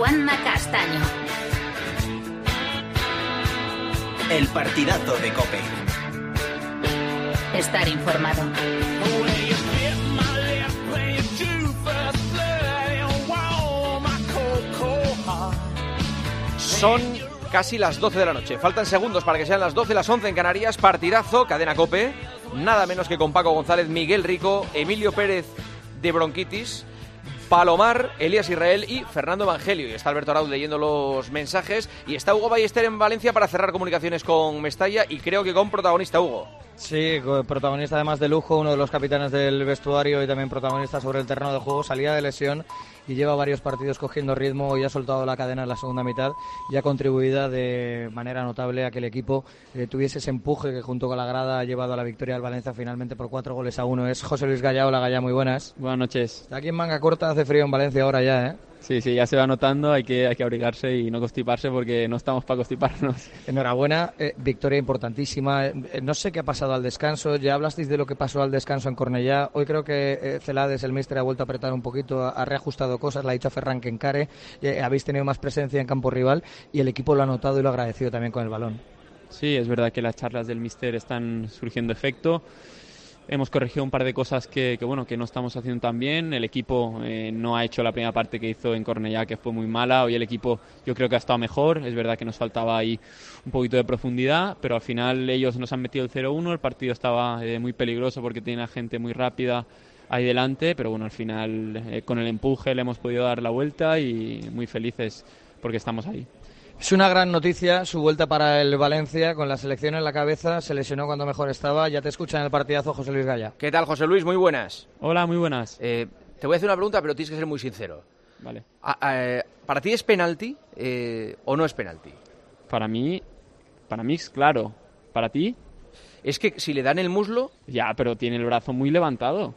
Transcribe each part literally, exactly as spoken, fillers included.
Juanma Castaño. El partidazo de COPE. Estar informado. Son casi las doce de la noche. Faltan segundos para que sean las doce, las once en Canarias. Partidazo, cadena COPE. Nada menos que con Paco González, Miguel Rico, Emilio Pérez de bronquitis, Palomar, Elías Israel y Fernando Evangelio. Y está Alberto Arauz leyendo los mensajes. Y está Hugo Ballester en Valencia para cerrar comunicaciones con Mestalla. Y creo que con protagonista, Hugo. Sí, protagonista además de lujo, uno de los capitanes del vestuario y también protagonista sobre el terreno de juego. Salía de lesión y lleva varios partidos cogiendo ritmo y ha soltado la cadena en la segunda mitad y ha contribuido de manera notable a que el equipo eh, tuviese ese empuje que junto con la grada ha llevado a la victoria del Valencia finalmente por cuatro goles a uno. Es José Luis Gallá. Hola Gallá, muy buenas. Buenas noches. Está aquí en manga corta, hace frío en Valencia ahora ya, ¿eh? Sí, sí, ya se va notando, hay que, hay que abrigarse y no constiparse porque no estamos para constiparnos. Enhorabuena, eh, victoria importantísima. Eh, no sé qué ha pasado al descanso, ya hablasteis de lo que pasó al descanso en Cornellá. Hoy creo que eh, Celades, el míster, ha vuelto a apretar un poquito, ha, ha reajustado cosas, le ha dicho a Ferran que encare, eh, habéis tenido más presencia en campo rival y el equipo lo ha notado y lo ha agradecido también con el balón. Sí, es verdad que las charlas del míster están surgiendo efecto. Hemos corregido un par de cosas que, que bueno que no estamos haciendo tan bien. El equipo eh, no ha hecho la primera parte que hizo en Cornellá, que fue muy mala. Hoy el equipo yo creo que ha estado mejor. Es verdad que nos faltaba ahí un poquito de profundidad, pero al final ellos nos han metido el cero uno. El partido estaba eh, muy peligroso porque tiene gente muy rápida ahí delante, pero bueno, al final eh, con el empuje le hemos podido dar la vuelta y muy felices porque estamos ahí. Es una gran noticia su vuelta para el Valencia, con la selección en la cabeza, se lesionó cuando mejor estaba. Ya te escucha en el partidazo José Luis Gallá. ¿Qué tal, José Luis? Muy buenas. Hola, muy buenas. Eh, te voy a hacer una pregunta, pero tienes que ser muy sincero. Vale. A, a, ¿Para ti es penalti eh, o no es penalti? Para mí, para mí es claro. ¿Para ti? Es que si le dan el muslo... Ya, pero tiene el brazo muy levantado.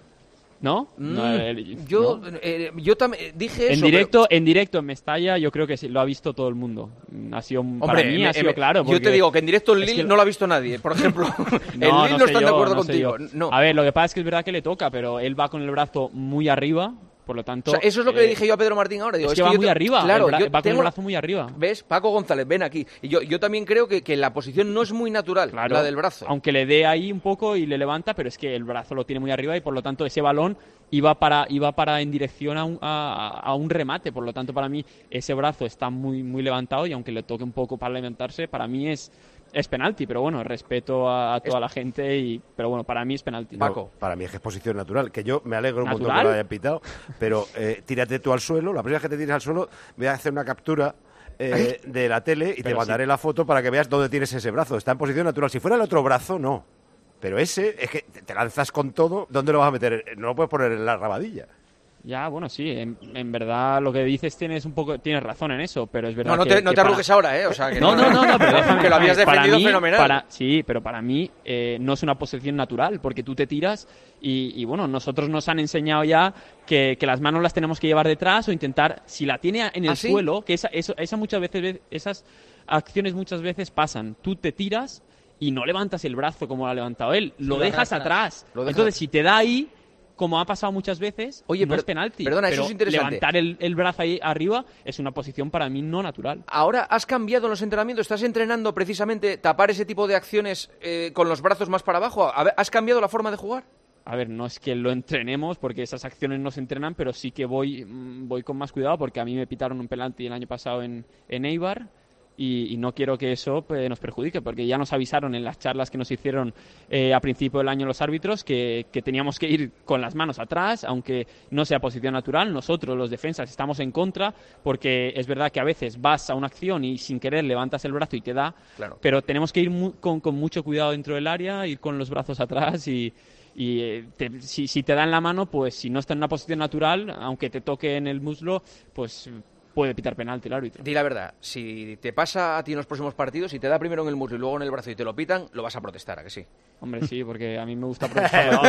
¿No? Mm, no el, yo ¿no? Eh, yo también dije en eso. Directo, pero... En directo en Mestalla yo creo que sí, lo ha visto todo el mundo. Ha sido, Hombre, para mí me, ha sido me, claro. Yo te digo que en directo en Lille que... no lo ha visto nadie, por ejemplo. En no, Lille no, no están yo, de acuerdo no contigo. No. A ver, lo que pasa es que es verdad que le toca, pero él va con el brazo muy arriba. Por lo tanto, o sea, eso es lo que eh, le dije yo a Pedro Martín ahora. Digo, es, es que que va muy te... arriba, claro, bra... yo va con tengo... el brazo muy arriba. ¿Ves? Paco González, ven aquí. Y yo, yo también creo que, que la posición no es muy natural, claro, la del brazo. Aunque le dé ahí un poco y le levanta, pero es que el brazo lo tiene muy arriba y por lo tanto ese balón iba para iba para en dirección a un, a, a un remate. Por lo tanto, para mí ese brazo está muy muy levantado y aunque le toque un poco para levantarse, para mí es... Es penalti, pero bueno, respeto a, a toda es... la gente, y pero bueno, para mí es penalti. Paco. No, para mí es que es posición natural, que yo me alegro un ¿Natural? montón que lo hayan pitado, pero eh, tírate tú al suelo, la primera vez que te tires al suelo voy a hacer una captura eh, de la tele y pero te mandaré sí. la foto para que veas dónde tienes ese brazo, está en posición natural. Si fuera el otro brazo, no, pero ese es que te lanzas con todo, ¿dónde lo vas a meter? No lo puedes poner en la rabadilla. Ya, bueno, sí, en, en verdad lo que dices tienes un poco tienes razón en eso, pero es verdad no, no que... Te, no que te para... arrugues ahora, ¿eh? O sea, que no, no, no, no, pero déjame, que lo habías defendido mí, fenomenal. Para, sí, pero para mí eh, no es una posición natural, porque tú te tiras y, y bueno, nosotros nos han enseñado ya que, que las manos las tenemos que llevar detrás o intentar, si la tiene en el ¿Ah, sí? suelo, que esa, eso, esa muchas veces, esas acciones muchas veces pasan, tú te tiras y no levantas el brazo como lo ha levantado él, lo sí, dejas atrás. Lo dejas. Entonces, si te da ahí... como ha pasado muchas veces, Oye, no pero, es penalti. Perdona, pero eso es interesante. Levantar el, el brazo ahí arriba es una posición para mí no natural. Ahora, ¿has cambiado en los entrenamientos? ¿Estás entrenando precisamente tapar ese tipo de acciones eh, con los brazos más para abajo? ¿Has cambiado la forma de jugar? A ver, no es que lo entrenemos, porque esas acciones no se entrenan, pero sí que voy, voy con más cuidado, porque a mí me pitaron un penalti el año pasado en, en Eibar, Y, y no quiero que eso pues, nos perjudique, porque ya nos avisaron en las charlas que nos hicieron eh, a principio del año los árbitros que, que teníamos que ir con las manos atrás, aunque no sea posición natural. Nosotros, los defensas, estamos en contra, porque es verdad que a veces vas a una acción y sin querer levantas el brazo y te da, claro. Pero tenemos que ir mu- con, con mucho cuidado dentro del área, ir con los brazos atrás y... Y eh, te, si, si te da en la mano, pues si no está en una posición natural, aunque te toque en el muslo, pues puede pitar penalti el árbitro. Di la verdad, si te pasa a ti en los próximos partidos, si te da primero en el muslo y luego en el brazo y te lo pitan, lo vas a protestar, ¿a que sí? Hombre, sí, porque a mí me gusta protestar.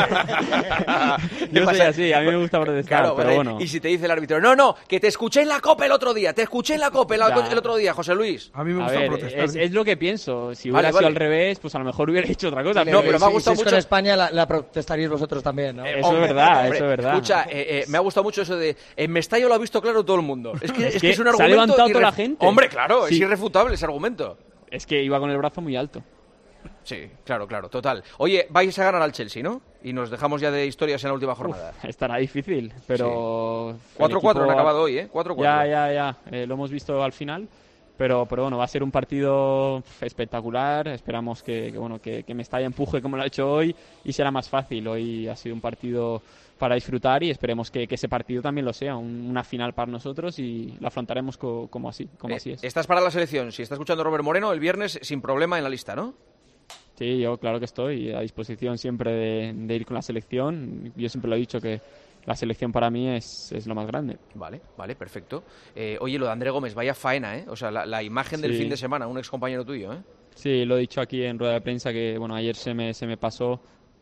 Yo soy así, a mí me gusta protestar, claro, pero vale. bueno. Y si te dice el árbitro, no, no, que te escuché en la Copa el otro día, te escuché en la Copa el, el otro día, José Luis. A mí me a gusta ver, protestar. Es, es lo que pienso. Si vale, hubiera vale. sido al revés, pues a lo mejor hubiera hecho otra cosa. No, pero, pero me ha gustado si mucho. Si es con España, la, la protestaríais vosotros también, ¿no? Eso hombre, es verdad, hombre, eso es verdad. Escucha, eh, eh, me ha gustado mucho eso de en Mestalla lo ha visto claro todo el mundo. argumento. Es que es, Es que que es un se ha argumento... levantado toda irref- la gente. Hombre, claro, Sí. es irrefutable ese argumento. Es que iba con el brazo muy alto. Sí, claro, claro, total. Oye, vais a ganar al Chelsea, ¿no? Y nos dejamos ya de historias en la última jornada. Uf, estará difícil, pero... cuatro el cuatro equipo han ha- acabado hoy, ¿eh? cuatro cuatro. Ya, ya, ya. Eh, lo hemos visto al final. Pero, pero bueno, va a ser un partido espectacular. Esperamos que, que, bueno, que, que Mestalla empuje como lo ha hecho hoy y será más fácil. Hoy ha sido un partido para disfrutar y esperemos que, que ese partido también lo sea, un- una final para nosotros y la afrontaremos co- como así, como Eh, así es. Estás para la selección. Si está escuchando Robert Moreno, el viernes sin problema en la lista, ¿no? Sí, yo claro que estoy a disposición siempre de, de ir con la selección. Yo siempre lo he dicho que la selección para mí es, es lo más grande. Vale, vale, perfecto. Eh, oye, lo de André Gómez, vaya faena, ¿eh? O sea, la, la imagen del Sí. fin de semana, un ex compañero tuyo, ¿eh? Sí, lo he dicho aquí en rueda de prensa que bueno, ayer se me, se me pasó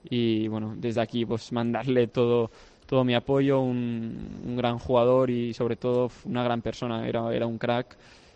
y bueno, desde aquí pues mandarle todo, todo mi apoyo, un, un gran jugador y sobre todo una gran persona, era, era un crack.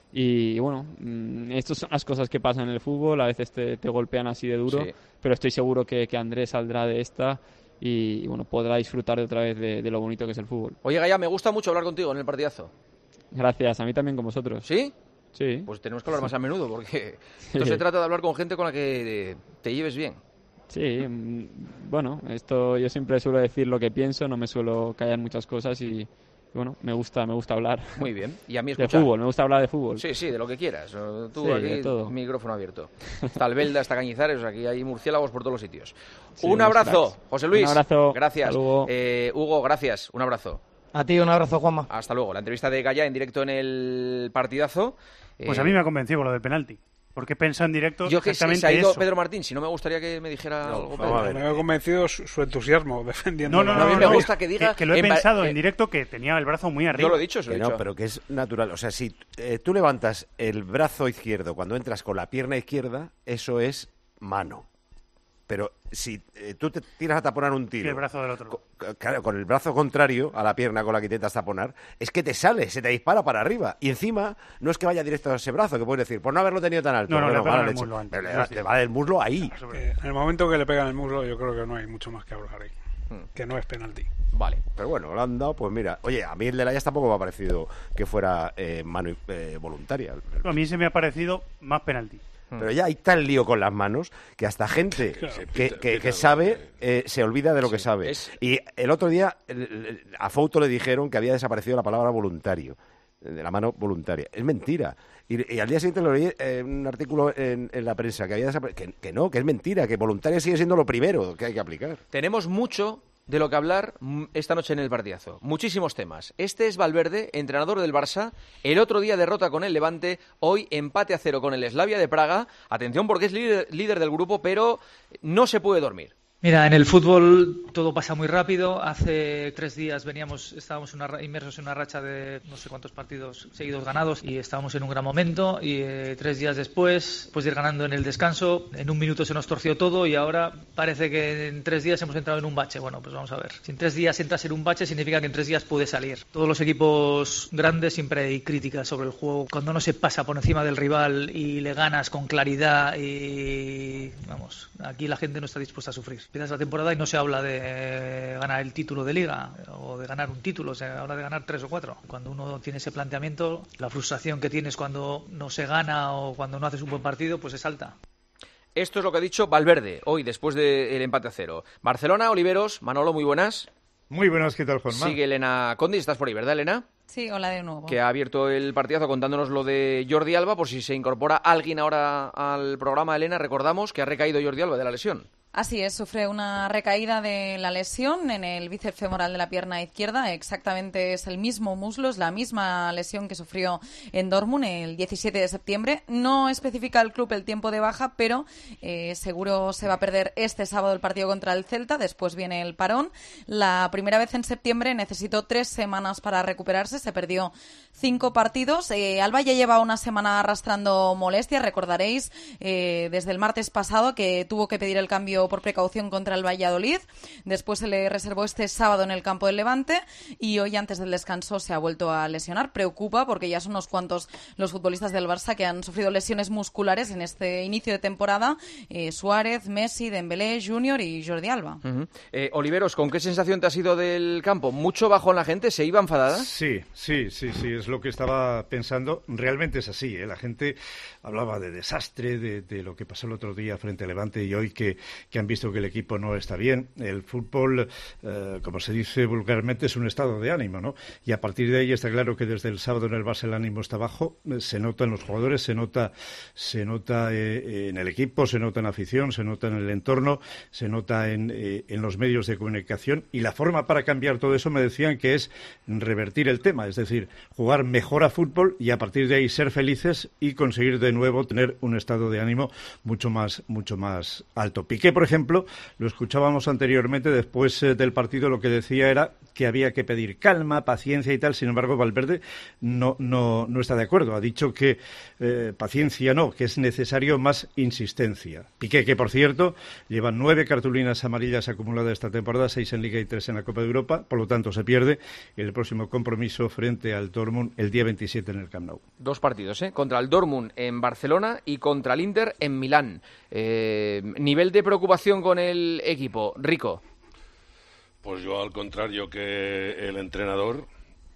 Y bueno, mm, estas son las cosas que pasan en el fútbol, a veces te, te golpean así de duro, Sí. pero estoy seguro que, que Andrés saldrá de esta y, y, bueno, podrá disfrutar de otra vez de, de lo bonito que es el fútbol. Oye, Gaya, me gusta mucho hablar contigo en el partidazo. Gracias, a mí también con vosotros. ¿Sí? Sí. Pues tenemos que hablar más a menudo, porque Sí. esto se trata de hablar con gente con la que eh, te lleves bien. Sí, mm, bueno, esto yo siempre suelo decir lo que pienso, no me suelo callar muchas cosas y bueno, me gusta, me gusta hablar. Muy bien. Y a mí De escuchar. fútbol, me gusta hablar de fútbol. Sí, sí, de lo que quieras. Tú Sí, aquí, de todo. micrófono abierto. Está Albelda, está Cañizares, o sea, aquí hay murciélagos por todos los sitios. Sí, un unos abrazo, cracks. José Luis. Un abrazo. Gracias. Hasta luego. Eh, Hugo, gracias. Un abrazo. A ti un abrazo, Juanma. Hasta luego. La entrevista de Gaya en directo en el partidazo. Pues Eh, a mí me ha convencido con lo del penalti. Porque he pensado en directo Yo que se exactamente ha ido eso. Pedro Martín, si no me gustaría que me dijera No, algo. vamos Pedro. a ver. Me ha convencido su, su entusiasmo defendiendo. No, no, A no, mí no, me no, gusta que diga- que lo he en va- pensado eh, en directo que tenía el brazo muy Yo arriba. lo he dicho, se lo Que he no, dicho. pero que es natural. O sea, si eh, tú levantas el brazo izquierdo cuando entras con la pierna izquierda, eso es mano. Pero si eh, tú te tiras a taponar un Y tiro... el brazo del otro. co- Claro, con el brazo contrario a la pierna con la que intentas taponar, es que te sale, se te dispara para arriba. Y encima, no es que vaya directo a ese brazo, que puedes decir, por no haberlo tenido tan alto. No, no, le mala pega en el leche. muslo antes. Pero le, da- le va del muslo ahí. Eh, en el momento que le pegan el muslo, yo creo que no hay mucho más que hablar ahí. Hmm. Que no es penalti. Vale. Pero bueno, lo han dado, pues mira. Oye, a mí el de Layas tampoco me ha parecido que fuera eh, mano eh, voluntaria. A mí se me ha parecido más penalti. Pero ya hay tal lío con las manos que hasta gente Claro, que, pita- que- pita que lo sabe que- eh, se olvida de lo que Sí, sabe. es- Y el otro día el- el- a Fouto le dijeron que había desaparecido la palabra voluntario, de la mano voluntaria. Es mentira. Y, y al día siguiente lo leí en un artículo en, en la prensa que había desaparecido. Que, que no, que es mentira, que voluntaria sigue siendo lo primero que hay que aplicar. Tenemos mucho de lo que hablar mm, esta noche en el partidazo. Muchísimos temas. Este es Valverde, entrenador del Barça. El otro día derrota con el Levante. Hoy empate a cero con el Slavia de Praga. Atención porque es líder, líder del grupo, pero no se puede dormir. Mira, en el fútbol todo pasa muy rápido. Hace tres días veníamos, estábamos una, ra- inmersos en una racha de no sé cuántos partidos seguidos ganados y estábamos en un gran momento. Y eh, tres días después, después de ir ganando en el descanso, en un minuto se nos torció todo y ahora parece que en tres días hemos entrado en un bache. Bueno, pues vamos a ver. Si en tres días entras en un bache significa que en tres días puede salir. Todos los equipos grandes siempre hay críticas sobre el juego. Cuando no se pasa por encima del rival y le ganas con claridad y vamos, aquí la gente no está dispuesta a sufrir. Empiezas la temporada y no se habla de ganar el título de liga o de ganar un título, se habla de ganar tres o cuatro. Cuando uno tiene ese planteamiento, la frustración que tienes cuando no se gana o cuando no haces un buen partido, pues es alta. Esto es lo que ha dicho Valverde hoy después del empate a cero. Barcelona, Oliveros, Manolo, muy buenas. Muy buenas, ¿qué tal, Juanma? Sigue Elena Condis, estás por ahí, ¿verdad, Elena? Sí, hola de nuevo. Que ha abierto el partidazo contándonos lo de Jordi Alba, por si se incorpora alguien ahora al programa, Elena, recordamos que ha recaído Jordi Alba de la lesión. Así es, sufre una recaída de la lesión en el bíceps femoral de la pierna izquierda. Exactamente es el mismo muslo, es la misma lesión que sufrió en Dortmund el diecisiete de septiembre. No especifica el club el tiempo de baja, pero eh, seguro se va a perder este sábado el partido contra el Celta. Después viene el parón. La primera vez en septiembre necesitó tres semanas para recuperarse. Se perdió cinco partidos. Eh, Alba ya lleva una semana arrastrando molestias. Recordaréis eh, desde el martes pasado que tuvo que pedir el cambio partido por precaución contra el Valladolid. Después se le reservó este sábado en el campo del Levante y hoy antes del descanso se ha vuelto a lesionar. Preocupa porque ya son unos cuantos los futbolistas del Barça que han sufrido lesiones musculares en este inicio de temporada. Eh, Suárez, Messi, Dembélé, Junior y Jordi Alba. Uh-huh. eh, Oliveros, ¿con qué sensación te has ido del campo? ¿Mucho bajo en la gente? ¿Se iba enfadada? Sí, sí, sí, sí, es lo que estaba pensando. Realmente es así, ¿eh? La gente hablaba de desastre, de, de lo que pasó el otro día frente a Levante y hoy que, que han visto que el equipo no está bien. El fútbol, eh, como se dice vulgarmente, es un estado de ánimo, ¿no? Y a partir de ahí está claro que desde el sábado en el Barça el ánimo está bajo, eh, se nota en los jugadores, se nota, se nota eh, en el equipo, se nota en la afición, se nota en el entorno, se nota en, eh, en los medios de comunicación y la forma para cambiar todo eso me decían que es revertir el tema, es decir, jugar mejor a fútbol y a partir de ahí ser felices y conseguir de nuevo tener un estado de ánimo mucho más, mucho más alto. Piqué, por ejemplo, lo escuchábamos anteriormente, después eh, del partido lo que decía era que había que pedir calma, paciencia y tal, sin embargo Valverde no, no, no está de acuerdo, ha dicho que eh, paciencia no, que es necesario más insistencia. Piqué, que por cierto, lleva nueve cartulinas amarillas acumuladas esta temporada, seis en Liga y tres en la Copa de Europa, por lo tanto se pierde el próximo compromiso frente al Dortmund el día veintisiete en el Camp Nou. Dos partidos, ¿eh? Contra el Dortmund en Barcelona y contra el Inter en Milán. Eh, nivel de preocupación con el equipo, Rico. Pues yo, al contrario que el entrenador,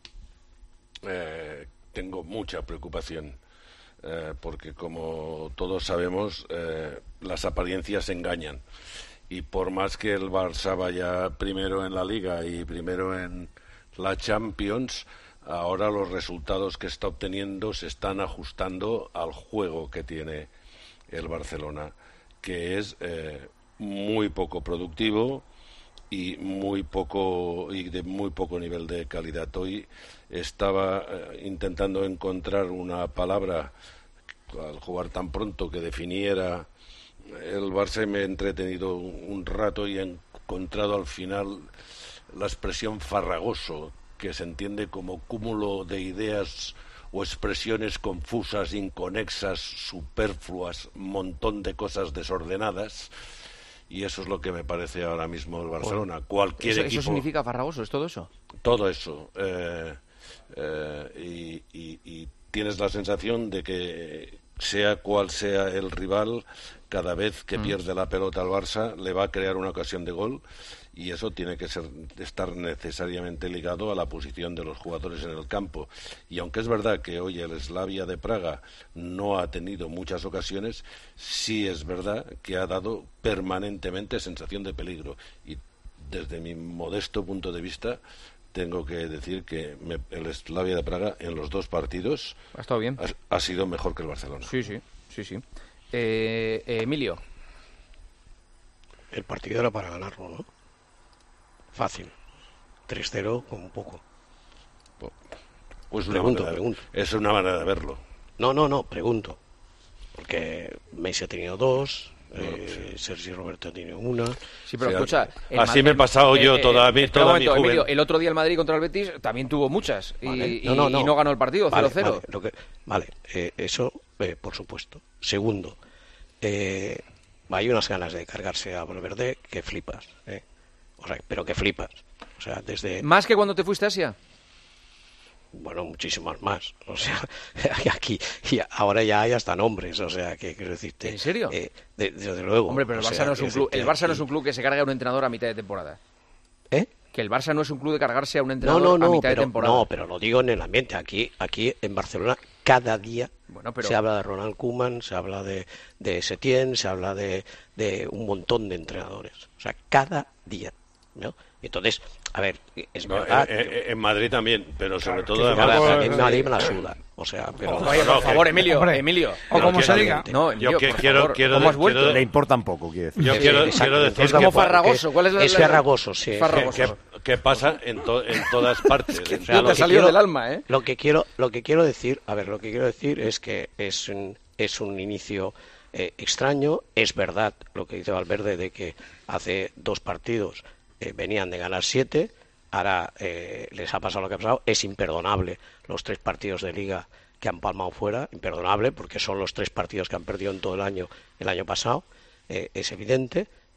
eh, tengo mucha preocupación, eh, porque como todos sabemos, eh, las apariencias engañan. Y por más que el Barça vaya primero en la Liga y primero en la Champions, ahora los resultados que está obteniendo se están ajustando al juego que tiene el Barcelona, que es eh, muy poco productivo y muy poco y de muy poco nivel de calidad. Hoy estaba eh, intentando encontrar una palabra al jugar tan pronto que definiera el Barça y me he entretenido un rato y he encontrado al final la expresión farragoso, que se entiende como cúmulo de ideas o expresiones confusas, inconexas, superfluas, montón de cosas desordenadas. Y eso es lo que me parece ahora mismo el Barcelona. Cualquier ¿Eso, equipo... ¿Eso significa farragoso? ¿Es todo eso? Todo eso. Eh, eh, y, y, y tienes la sensación de que, sea cual sea el rival, cada vez que mm. pierde la pelota al Barça, le va a crear una ocasión de gol. Y eso tiene que ser, estar necesariamente ligado a la posición de los jugadores en el campo. Y aunque es verdad que hoy el Slavia de Praga no ha tenido muchas ocasiones, sí es verdad que ha dado permanentemente sensación de peligro. Y desde mi modesto punto de vista, tengo que decir que me, el Slavia de Praga en los dos partidos ha estado bien. Ha, ha sido mejor que el Barcelona. Sí, sí, sí, sí. Eh, eh, Emilio. El partido era para ganarlo, ¿no? Fácil. tres cero como poco. Pues una pregunto, manera, pregunto. Es una manera de verlo. No, no, no, pregunto. Porque Messi ha tenido dos, no, eh, sí. Sergio Roberto ha tenido una. Sí, pero sí, escucha... Así me he pasado eh, yo eh, toda, mi, toda momento, mi juventud. Emilio, el otro día el Madrid contra el Betis también tuvo muchas y Vale. y, No, no, no. y no ganó el partido, vale, cero cero. Vale, lo que, vale eh, eso eh, por supuesto. Segundo, eh, hay unas ganas de cargarse a Valverde que flipas. Eh. O sea, pero que flipas. O sea, desde... ¿Más que cuando te fuiste a Asia? Bueno, muchísimas más. O sea, aquí y ahora ya hay hasta nombres. O sea, que quiero decirte. ¿En serio? Eh, de, desde luego. Hombre, pero el o Barça, sea, no es un club, decirte, el Barça no y... es un club que se cargue a un entrenador a mitad de temporada. ¿Eh? Que el Barça no es un club de cargarse a un No, entrenador no, no, a mitad pero, de temporada. no, pero lo digo en el ambiente. Aquí, aquí en Barcelona, cada día bueno, pero... se habla de Ronald Koeman, se habla de, de Setién, se habla de, de un montón de entrenadores. O sea, cada día, ¿no? Entonces, a ver, es no, verdad. En, en, en Madrid también, pero sobre claro, todo... Además, en Madrid me la suda. O sea, pero... Oye, por favor, Emilio, Hombre, Emilio. o como se quiero, diga. No, Emilio, yo que, por quiero, favor, quiero, ¿cómo has vuelto? quiero- Le importa un poco, quiero decir. Yo Eh, quiero, exacto, quiero decir es como que, farragoso. ¿Cuál es la, Es la- farragoso, sí. que, farragoso? que- que pasa en, to- en todas partes. que O sea, no lo te ha que salido quiero- del alma, ¿eh? Lo que quiero, lo que quiero decir, a ver, lo que quiero decir es que es un, es un inicio eh, extraño. Es verdad lo que dice Valverde de que hace dos partidos eh, venían de ganar siete, ahora eh, les ha pasado lo que ha pasado. Es imperdonable los tres partidos de Liga que han palmado fuera, imperdonable, porque son los tres partidos que han perdido en todo el año, el año pasado, eh, es evidente.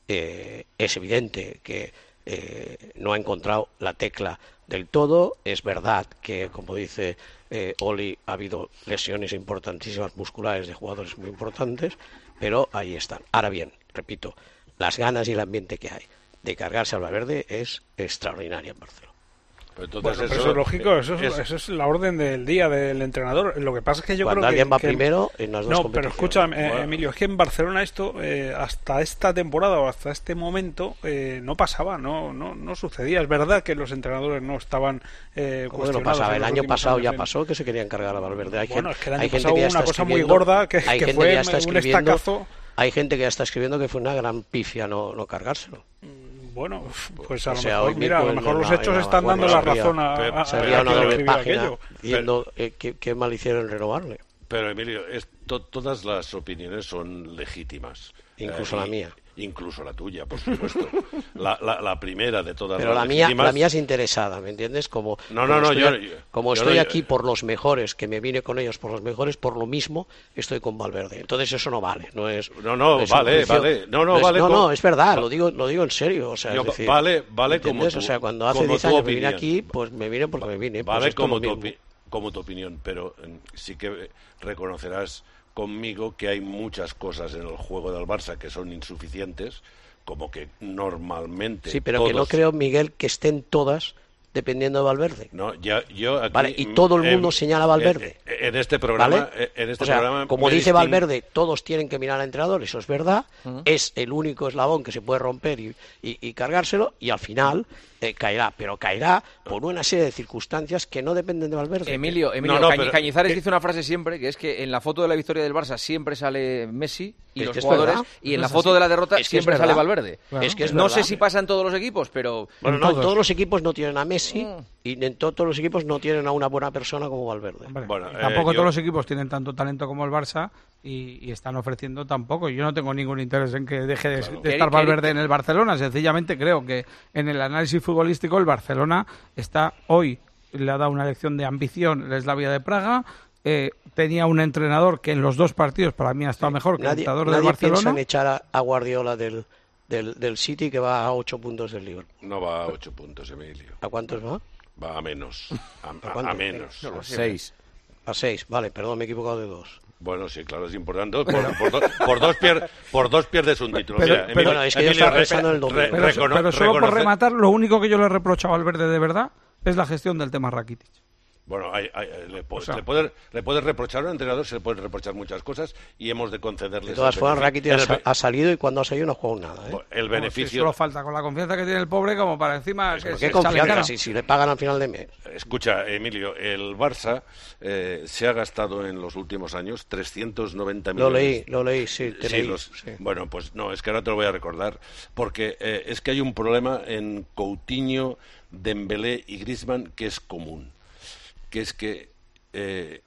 eh, es evidente que eh, no ha encontrado la tecla del todo. Es verdad que, como dice eh, Oli, ha habido lesiones importantísimas musculares de jugadores muy importantes, pero ahí están. Ahora bien, repito, las ganas y el ambiente que hay de cargarse al Valverde es extraordinaria en Barcelona. Entonces, bueno, eso, eso es lógico, eso es, es, eso es la orden del día del entrenador. Lo que pasa es que yo Cuando creo que... alguien va que, primero en las dos no, competiciones. pero escúchame, bueno. Emilio, es que en Barcelona esto, eh, hasta esta temporada o hasta este momento, eh, no pasaba, no no no sucedía. Es verdad que los entrenadores no estaban eh, cuestionados. No pasaba? El año pasado ya en... pasó que se querían cargar a Valverde. Hay bueno, gente, es que el año hay pasado gente hubo una cosa muy gorda que, hay que gente fue que ya está un estacazo. Hay gente que ya está escribiendo que fue una gran pifia no, no cargárselo. Bueno, pues a lo o sea, mejor, mira, a lo mejor no, los hechos no, están bueno, dando la sería, razón a, a, a, sería a una doble página aquello. diciendo eh, qué, qué mal hicieron en renovarle. Pero, Emilio, es, to, todas las opiniones son legítimas. Incluso eh, la mía. Incluso la tuya, por supuesto. la, la, la primera de todas Pero las la mía, legítimas... la mía es interesada, ¿me entiendes? Como, no, no, como no, estoy, yo, como yo estoy no, aquí por los mejores, que me vine con ellos por los mejores, por lo mismo estoy con Valverde. Entonces eso no vale, no es... No, no, no es vale, vale. No, no, no es, vale. No, como... no, es verdad, lo digo, lo digo en serio. O sea, yo, es decir, vale, vale como tu, o sea, cuando hace diez años me vine aquí, pues me vine porque me vine. Vale pues como, tu como tu opinión, pero eh, sí que reconocerás conmigo que hay muchas cosas en el juego del Barça que son insuficientes, como que normalmente sí, pero todos... que no creo, Miguel, que estén todas dependiendo de Valverde. No, ya, yo aquí, vale, y todo el mundo eh, señala a Valverde. En, en este programa, ¿vale? en este o sea, programa como dice disting... Valverde, todos tienen que mirar al entrenador, eso es verdad, Uh-huh. es el único eslabón que se puede romper y, y, y cargárselo, y al final eh, caerá, pero caerá por una serie de circunstancias que no dependen de Valverde. Emilio, Emilio no, no, Cañ pero... Cañizares ¿Qué? dice una frase siempre, que es que en la foto de la victoria del Barça siempre sale Messi y es los que es jugadores, verdad. y en ¿No la es foto así? de la derrota es que siempre es sale verdad. Valverde. Claro. Es que es no verdad. sé si pasa en todos los equipos, pero... Bueno, en no, todos. todos los equipos no tienen a Messi Mm. y en todos los equipos no tienen a una buena persona como Valverde. Bueno, eh, tampoco yo... todos los equipos tienen tanto talento como el Barça y, y están ofreciendo tampoco. Yo no tengo ningún interés en que deje de, Claro. de estar Valverde en el Barcelona. Sencillamente creo que en el análisis futbolístico el Barcelona está hoy, le ha dado una lección de ambición el Slavia de Praga. Eh, tenía un entrenador que en los dos partidos para mí ha estado mejor que Nadie, el entrenador nadie del Barcelona. piensa en echar a, a Guardiola del, del, del City, que va a ocho puntos del Liverpool. No va a ocho puntos, Emilio. ¿A cuántos va? Va a menos. A, ¿A, a, a menos. No, a seis. A seis, vale, perdón, me he equivocado de dos. Bueno, sí, claro, es importante. Por, por, do, por, dos, pier, por dos pierdes un título. Pero, Mira, pero, Emilio, bueno, es que Emilio, yo estaba re, pensando en el domingo. re, Pero, recono, pero solo reconocer... por rematar, lo único que yo le he reprochado a Valverde de verdad es la gestión del tema Rakitic. Bueno, hay, hay, le, o sea, le, puede, le puede reprochar a un entrenador, se le puede reprochar muchas cosas y hemos de concederle... De todas formas, Rakitic ha, ha salido y cuando ha salido no ha jugado nada. ¿eh? El beneficio... Si solo falta con la confianza que tiene el pobre como para encima... Es que ¿Qué confianza? Si, si le pagan al final de mes. Escucha, Emilio, el Barça eh, se ha gastado en los últimos años trescientos noventa millones. Lo leí, lo leí, sí, te sí, leí, los, sí. Bueno, pues no, es que ahora te lo voy a recordar, porque eh, es que hay un problema en Coutinho, Dembélé y Griezmann que es común, que es que eh,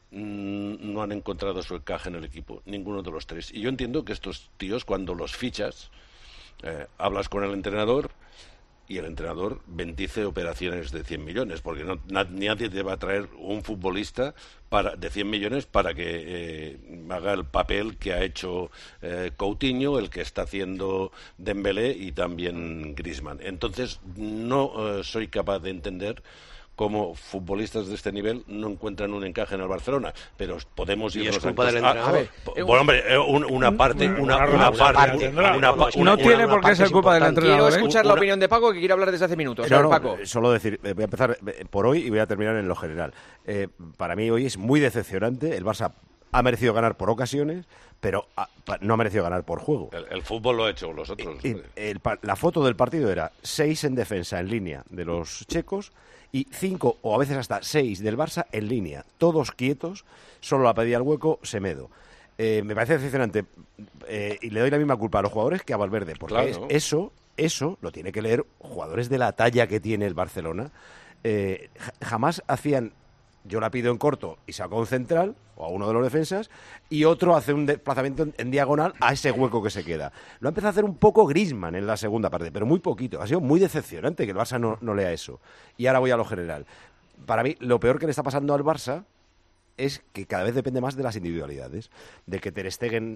no han encontrado su encaje en el equipo, ninguno de los tres. Y yo entiendo que estos tíos, cuando los fichas, eh, hablas con el entrenador y el entrenador bendice operaciones de cien millones, porque no, nadie te va a traer un futbolista para, de cien millones para que eh, haga el papel que ha hecho eh, Coutinho, el que está haciendo Dembélé y también Griezmann. Entonces, no eh, soy capaz de entender cómo futbolistas de este nivel no encuentran un encaje en el Barcelona, pero podemos irnos y es culpa del entrenador. Ah, bueno, hombre, un, una parte, una, una, una parte, una, una, una, no tiene por qué ser culpa del entrenador. Quiero escuchar ¿eh? la opinión de Paco, que quiere hablar desde hace minutos. No, no, Paco. Solo decir, voy a empezar por hoy y voy a terminar en lo general. Eh, para mí hoy es muy decepcionante. El Barça ha merecido ganar por ocasiones, pero ha, no ha merecido ganar por juego. El, el fútbol lo ha hecho los otros. El, el, la foto del partido era seis en defensa en línea de los checos y cinco o a veces hasta seis del Barça en línea, todos quietos, solo la pedía al hueco Semedo. Eh, me parece decepcionante eh, y le doy la misma culpa a los jugadores que a Valverde, porque claro. es, eso, eso lo tiene que leer jugadores de la talla que tiene el Barcelona. Eh, jamás hacían, yo la pido en corto y saco un central o a uno de los defensas y otro hace un desplazamiento en, en diagonal a ese hueco que se queda. Lo ha empezado a hacer un poco Griezmann en la segunda parte, pero muy poquito. Ha sido muy decepcionante que el Barça no, no lea eso. Y ahora voy a lo general. Para mí, lo peor que le está pasando al Barça es que cada vez depende más de las individualidades. De que Ter Stegen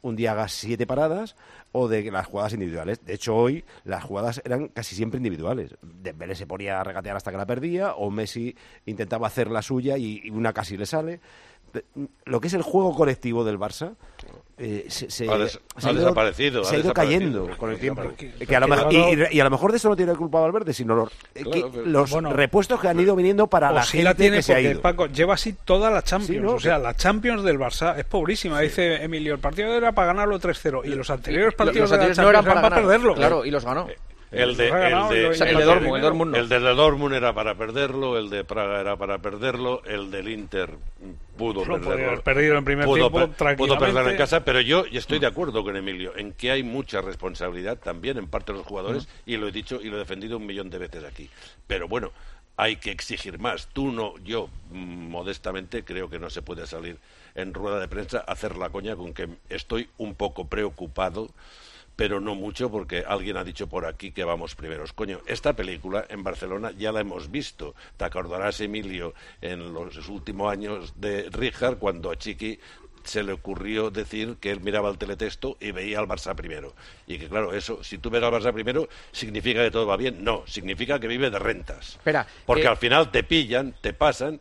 un día hagas siete paradas o de las jugadas individuales. De hecho, hoy las jugadas eran casi siempre individuales. Dembélé se ponía a regatear hasta que la perdía, o Messi intentaba hacer la suya y, y una casi le sale. Lo que es el juego colectivo del Barça eh, se, se, ha, des, se ha ido, desaparecido se ha ido cayendo con el tiempo. Que, que a lo mejor, y, y a lo mejor de eso no tiene culpa Valverde, sino los, claro, que, pero, los bueno, repuestos que han ido viniendo para la sí gente la tiene que se ha ido. Paco, lleva así toda la Champions, sí, ¿no? O sea, la Champions del Barça es pobrísima. Sí. Dice Emilio, el partido era para ganarlo tres cero y los anteriores partidos los de anteriores la no Champions eran para, para perderlo. Claro, y los ganó. El de, el de, el de Dortmund, el Dortmund no. El de Dortmund era para perderlo, el de Praga era para perderlo, el del Inter pudo no perderlo. Haber perdido en primer pudo, tiempo, per, pudo perderlo en casa, pero yo estoy de acuerdo con Emilio en que hay mucha responsabilidad también en parte de los jugadores, uh-huh. y lo he dicho y lo he defendido un millón de veces aquí. Pero bueno, hay que exigir más. Tú no, yo modestamente creo que no se puede salir en rueda de prensa a hacer la coña con que estoy un poco preocupado, pero no mucho, porque alguien ha dicho por aquí que vamos primeros. Coño, esta película en Barcelona ya la hemos visto. Te acordarás, Emilio, en los últimos años de Rijkaard, cuando a Chiqui se le ocurrió decir que él miraba el teletexto y veía al Barça primero. Y que claro, eso, si tú ves al Barça primero, ¿significa que todo va bien? No, significa que vive de rentas. Espera, porque eh... al final te pillan, te pasan...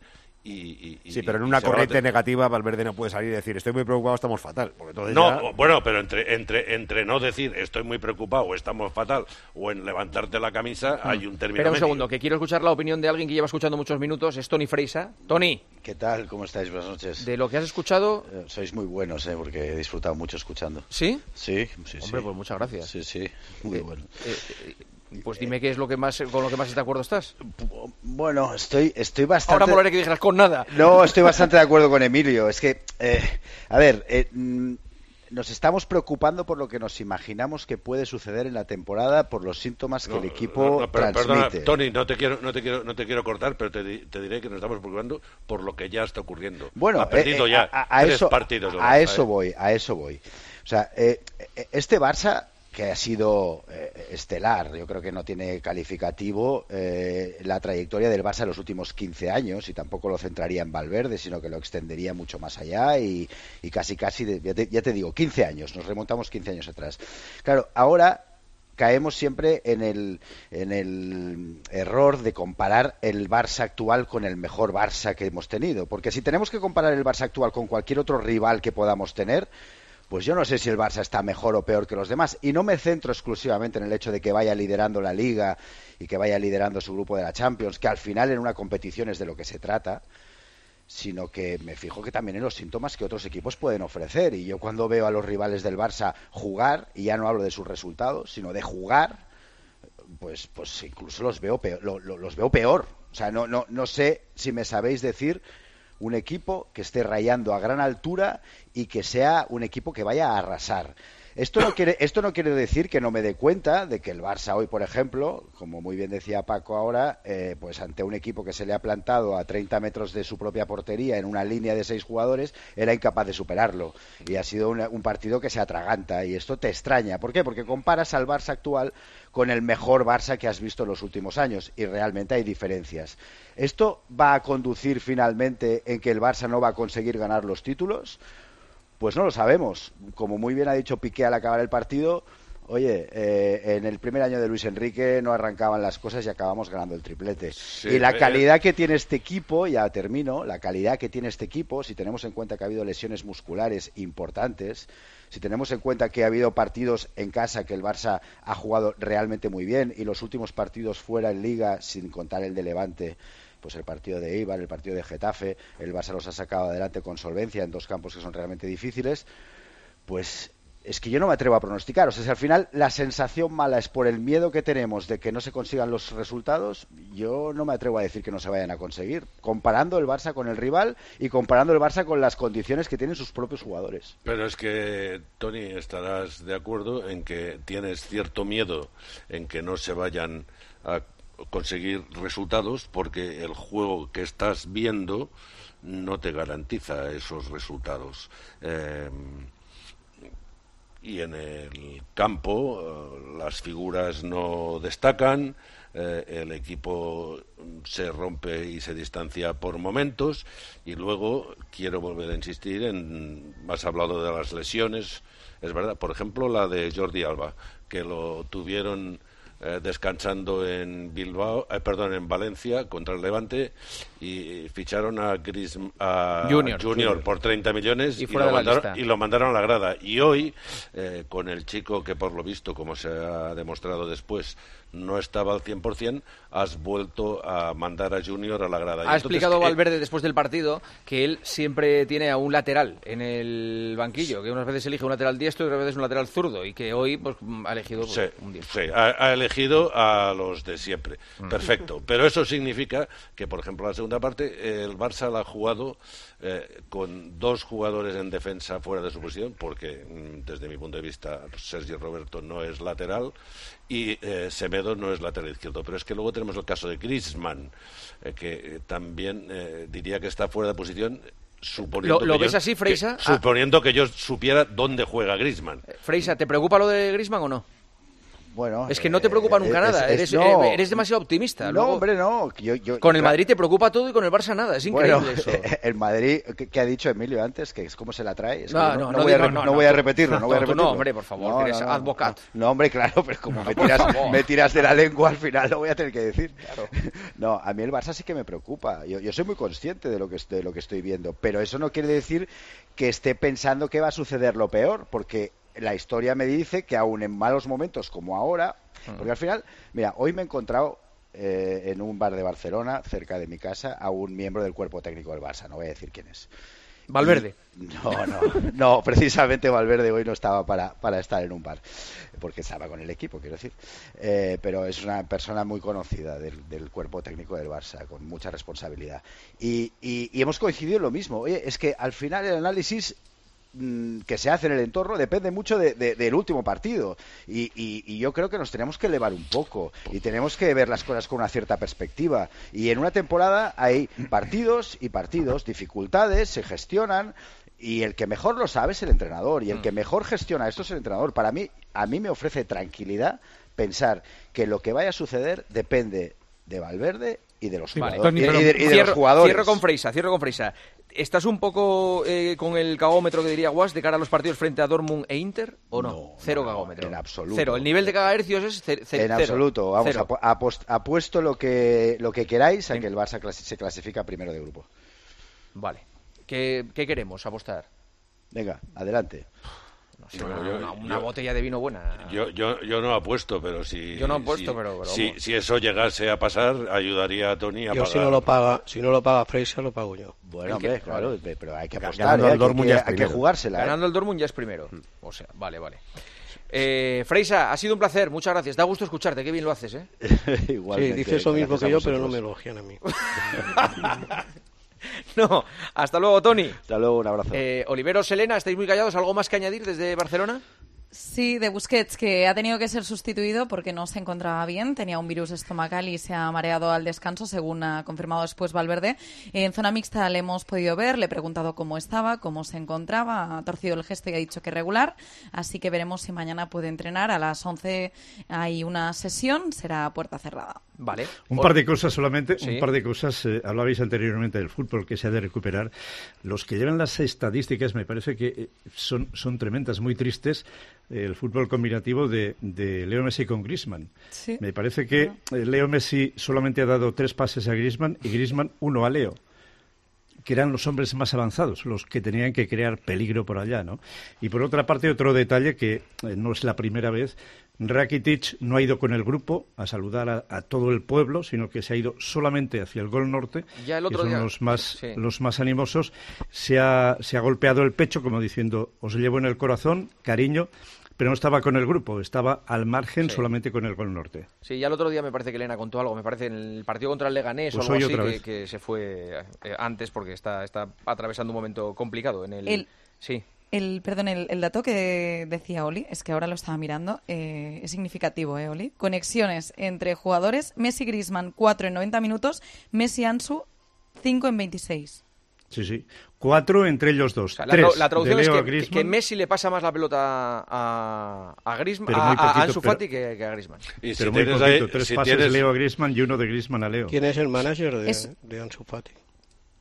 Y, y, sí, pero en una corriente te... negativa Valverde no puede salir y decir estoy muy preocupado, estamos fatal, porque entonces no, ya... bueno, pero entre entre entre no decir estoy muy preocupado o estamos fatal o en levantarte la camisa mm. hay un término Espera un medio. segundo, que quiero escuchar la opinión de alguien que lleva escuchando muchos minutos, es Tony Freisa. Tony, ¿qué tal? ¿Cómo estáis? Buenas noches. De lo que has escuchado... Eh, sois muy buenos, eh, porque he disfrutado mucho escuchando. ¿Sí? Sí, sí, Hombre, sí. pues muchas gracias. Sí, sí, muy eh, bueno. Eh, eh, Pues dime qué es lo que más con lo que más de acuerdo estás. Bueno, estoy estoy bastante... Ahora molaría que dijeras con nada. No, estoy bastante de acuerdo con Emilio. Es que, eh, a ver, eh, nos estamos preocupando por lo que nos imaginamos que puede suceder en la temporada por los síntomas que no, el equipo no, no, pero, transmite. Perdona, Tony, no te quiero, no te quiero, no te quiero cortar, pero te, te diré que nos estamos preocupando por lo que ya está ocurriendo. Bueno, ha perdido eh, ya a, a tres eso, partidos. A, a Barça, eso eh. voy, a eso voy. O sea, eh, este Barça, que ha sido eh, estelar, yo creo que no tiene calificativo eh, la trayectoria del Barça en los últimos quince años, y tampoco lo centraría en Valverde, sino que lo extendería mucho más allá y, y casi casi, de, ya, te, ya te digo, quince años, nos remontamos quince años atrás. Claro, ahora caemos siempre en el, en el error de comparar el Barça actual con el mejor Barça que hemos tenido, porque si tenemos que comparar el Barça actual con cualquier otro rival que podamos tener, pues yo no sé si el Barça está mejor o peor que los demás. Y no me centro exclusivamente en el hecho de que vaya liderando la Liga y que vaya liderando su grupo de la Champions, que al final en una competición es de lo que se trata, sino que me fijo que también en los síntomas que otros equipos pueden ofrecer. Y yo cuando veo a los rivales del Barça jugar, y ya no hablo de sus resultados, sino de jugar, pues, pues incluso los veo peor, lo, lo, los veo peor. O sea, no, no, no sé si me sabéis decir un equipo que esté rayando a gran altura y que sea un equipo que vaya a arrasar. Esto no quiere, esto no quiere decir que no me dé cuenta de que el Barça hoy, por ejemplo, como muy bien decía Paco ahora, eh, pues ante un equipo que se le ha plantado a treinta metros de su propia portería en una línea de seis jugadores, era incapaz de superarlo. Y ha sido una, un partido que se atraganta, y esto te extraña. ¿Por qué? Porque comparas al Barça actual con el mejor Barça que has visto en los últimos años, y realmente hay diferencias. ¿Esto va a conducir finalmente en que el Barça no va a conseguir ganar los títulos? Pues no lo sabemos. Como muy bien ha dicho Piqué al acabar el partido, oye, eh, en el primer año de Luis Enrique no arrancaban las cosas y acabamos ganando el triplete. Sí, y la calidad que tiene este equipo, ya termino, la calidad que tiene este equipo, si tenemos en cuenta que ha habido lesiones musculares importantes, si tenemos en cuenta que ha habido partidos en casa que el Barça ha jugado realmente muy bien, y los últimos partidos fuera en Liga, sin contar el de Levante, pues el partido de Eibar, el partido de Getafe, el Barça los ha sacado adelante con solvencia en dos campos que son realmente difíciles, pues es que yo no me atrevo a pronosticar. O sea, si al final la sensación mala es por el miedo que tenemos de que no se consigan los resultados, yo no me atrevo a decir que no se vayan a conseguir, comparando el Barça con el rival y comparando el Barça con las condiciones que tienen sus propios jugadores. Pero es que, Tony, estarás de acuerdo en que tienes cierto miedo en que no se vayan a conseguir resultados, porque el juego que estás viendo no te garantiza esos resultados. Eh, y en el campo eh, las figuras no destacan, eh, el equipo se rompe y se distancia por momentos, y luego quiero volver a insistir en, has hablado de las lesiones, es verdad. Por ejemplo, la de Jordi Alba, que lo tuvieron eh, descansando en Bilbao, eh, perdón, en Valencia contra el Levante, y ficharon a, Gris, a Junior, Junior, Junior por treinta millones y, y, fuera lo de la mandaron, lista. y lo mandaron a la grada. Y hoy, eh, con el chico que por lo visto, como se ha demostrado después, no estaba al cien por cien, has vuelto a mandar a Junior a la grada. Y Ha entonces, explicado eh, Valverde después del partido que él siempre tiene a un lateral en el banquillo, que unas veces elige un lateral diestro y otras veces un lateral zurdo, y que hoy pues, ha elegido pues, Sí, un diestro. sí, ha, ha elegido a los de siempre. Mm. Perfecto. Pero eso significa que, por ejemplo, la segunda parte, el Barça la ha jugado eh, con dos jugadores en defensa fuera de su posición, porque mm, desde mi punto de vista Sergi Roberto no es lateral y eh, Semedo no es lateral izquierdo. Pero es que luego tenemos el caso de Griezmann, eh, que eh, también eh, diría que está fuera de posición. Suponiendo ¿Lo, lo que ves yo, así, Freisa? que- suponiendo que yo supiera dónde juega Griezmann. Freisa, ¿te preocupa lo de Griezmann o no? Bueno, es que no te preocupa nunca eh, nada, es- eres, es- no. eh, eres demasiado optimista. No, Luego, hombre, no. Yo, yo, con el claro. Madrid te preocupa todo y con el Barça nada, es increíble Bueno, eso. el Madrid, ¿qué, qué ha dicho Emilio antes? Que es cómo se la trae. Es que No, yo no, no voy, a, digo- re- no, no no, voy a tú- repetirlo, no voy a no, tú no, repetirlo. hombre, por favor, que eres advocat. No, hombre, claro, pero como me por tiras, favor. me tiras de la lengua al final lo voy a tener que decir. No, a mí el Barça sí que me preocupa. Yo, yo soy muy consciente de lo que de lo que estoy viendo, pero eso no quiere decir que esté pensando que va a suceder lo peor, porque la historia me dice que aún en malos momentos como ahora, porque al final, mira, hoy me he encontrado eh, en un bar de Barcelona, cerca de mi casa, a un miembro del cuerpo técnico del Barça, no voy a decir quién es. Valverde. Y- no, no, no, precisamente Valverde hoy no estaba para, para estar en un bar, porque estaba con el equipo, quiero decir. Eh, pero es una persona muy conocida del, del cuerpo técnico del Barça, con mucha responsabilidad. Y, y, y hemos coincidido en lo mismo. Oye, es que al final el análisis que se hace en el entorno depende mucho de, de, del último partido y, y, y yo creo que nos tenemos que elevar un poco y tenemos que ver las cosas con una cierta perspectiva, y en una temporada hay partidos y partidos, dificultades, se gestionan, y el que mejor lo sabe es el entrenador, y el que mejor gestiona esto es el entrenador. Para mí, a mí me ofrece tranquilidad pensar que lo que vaya a suceder depende de Valverde y de los Vale. jugadores, y, y de, y de cierro, los jugadores. Cierro con Freisa, cierro con Freisa. ¿Estás un poco eh, con el cagómetro que diría Guas de cara a los partidos frente a Dortmund e Inter o no? No, cero no, cagómetro. en absoluto. Cero. El nivel de cagahercios es ce- ce- En cero. absoluto, vamos, Cero. apu- apost- apuesto lo que lo que queráis a que el Barça clasi- se clasifica primero de grupo. Vale. ¿Qué, qué queremos apostar? Venga, adelante. No sé, Bueno, una, yo- una- una yo- botella de vino buena. Yo, yo, yo no apuesto, pero si, Yo no apuesto, si, pero- pero si, vamos. si eso llegase a pasar, ayudaría a Tony a Yo pagar. si no lo paga, si no lo paga Freisa, lo pago yo. Bueno, hombre, claro, pero hay que apostar, Ganando ¿eh? al hay, que, Dortmund hay ya que- es hay que primero. jugársela. ¿eh? Ganando el Dortmund ya es primero. O sea, vale, vale. Eh, Freisa, ha sido un placer, muchas gracias. Da gusto escucharte, qué bien lo haces, ¿eh? Igualmente, Sí, dices lo mismo gracias que a yo, pero no vosotros. me elogian a mí. No, hasta luego, Tony. Hasta luego, un abrazo. Eh, Oliveros, Elena, ¿estáis muy callados? ¿Algo más que añadir desde Barcelona? Sí, de Busquets, que ha tenido que ser sustituido porque no se encontraba bien, tenía un virus estomacal y se ha mareado al descanso, según ha confirmado después Valverde. En zona mixta le hemos podido ver, le he preguntado cómo estaba, cómo se encontraba, ha torcido el gesto y ha dicho que regular, así que veremos si mañana puede entrenar. A las once hay una sesión, será a puerta cerrada. Vale. Un par de cosas solamente, Sí. un par de cosas. Eh, hablabais anteriormente del fútbol que se ha de recuperar. Los que llevan las estadísticas me parece que eh, son, son tremendas, muy tristes. Eh, el fútbol combinativo de, de Leo Messi con Griezmann. Sí. Me parece que eh, Leo Messi solamente ha dado tres pases a Griezmann y Griezmann uno a Leo, que eran los hombres más avanzados, los que tenían que crear peligro por allá, ¿no? Y por otra parte, otro detalle que eh, no es la primera vez, Rakitic no ha ido con el grupo a saludar a, a todo el pueblo, sino que se ha ido solamente hacia el Gol Norte, Ya el otro que son día- los más, sí. los más animosos. Se ha, se ha golpeado el pecho, como diciendo, os llevo en el corazón, cariño, pero no estaba con el grupo, estaba al margen Sí. solamente con el Gol Norte. Sí, ya el otro día me parece que Elena contó algo, me parece en el partido contra el Leganés Pues o algo hoy así, otra que, vez. que se fue eh, antes porque está, está atravesando un momento complicado en el... El- Sí. El, perdón, el, el dato que decía Oli, es que ahora lo estaba mirando, eh, es significativo, ¿eh, Oli? Conexiones entre jugadores, Messi Griezmann cuatro en noventa minutos, Messi Ansu cinco en veintiséis. Sí, sí. Cuatro entre ellos dos. O sea, la, Tres tra- la traducción de es Leo a que, Griezmann. que Messi le pasa más la pelota a, a Griezmann, Pero a, muy a poquito, Ansu pero- Fati que, que a Griezmann. Y si Pero muy tienes poquito, ahí- tres si pases tienes- Leo a Griezmann y uno de Griezmann a Leo. ¿Quién es el manager de, de Ansu Fati?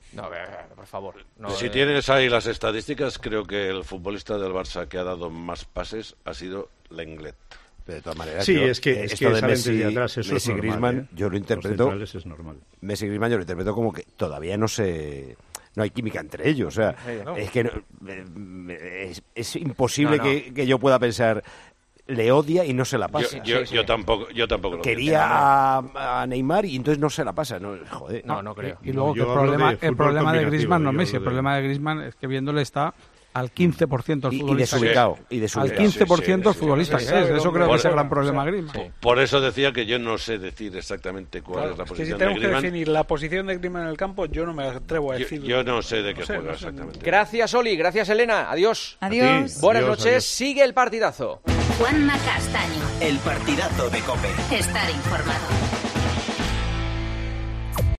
No, por favor. No, si eh... tienes ahí las estadísticas, creo que el futbolista del Barça que ha dado más pases ha sido Lenglet. De todas maneras, sí, yo, es que, es esto que de salen Messi, desde atrás, eso Messi es normal, Griezmann, ¿eh? yo lo Los interpreto. centrales es normal. Messi Griezmann yo lo interpreto como que todavía no se, no hay química entre ellos. O sea, Sí, no. es que no, es, es imposible No, no. Que, que yo pueda pensar. Le odia y no se la Yo, pasa. yo, sí, sí. yo tampoco, yo tampoco lo Quería a, a Neymar y entonces no se la pasa. No, joder. No, no creo. Y luego No, que yo el hablo problema, de el fútbol problema de combinativo, Griezmann no yo Messi, el hablo de- problema de Griezmann es que viéndole está al quince por ciento el Y, y futbolista que es. desubicado. Y Al desubicado. quince por ciento Sí, sí, el futbolista sí, que sí, es. sí, Eso sí, creo que es sí, el gran sí, problema sí. Griezmann. Por, por eso decía que yo no sé decir exactamente cuál Claro, es la es que si posición de tenemos que Griezmann. definir la posición de Griezmann en el campo, yo no me atrevo a Yo, decir. yo no sé de qué No sé, juega no sé. exactamente. Gracias, Oli. Gracias, Elena. Adiós. Adiós. Buenas Adiós, noches. adiós. Sigue el partidazo. Juanma Castaño. El partidazo de COPE. Estar informado.